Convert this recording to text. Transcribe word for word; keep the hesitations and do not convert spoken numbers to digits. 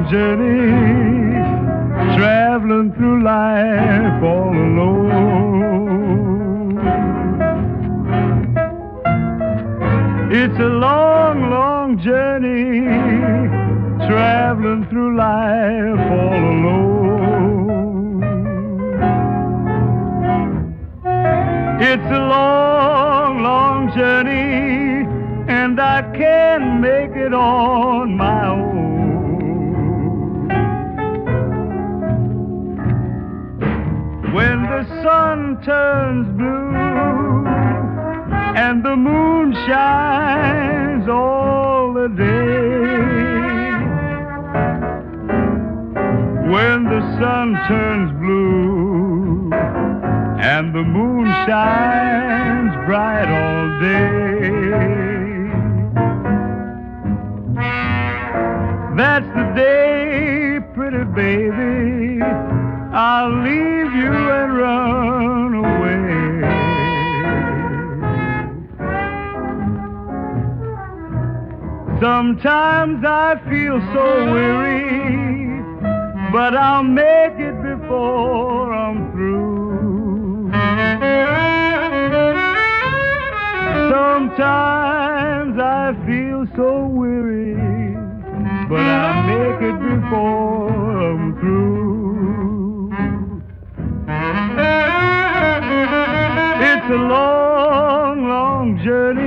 long journey, traveling through life all alone. It's a long, long journey, traveling through life all alone. It's a long, long journey, and I can't make it on my own. When the sun turns blue and the moon shines all the day, when the sun turns blue and the moon shines bright all day, that's the day, pretty baby, I'll leave you and run away. Sometimes I feel so weary, but I'll make it before I'm through. Sometimes I feel so weary, but I'll make it before I'm through. It's a long, long journey,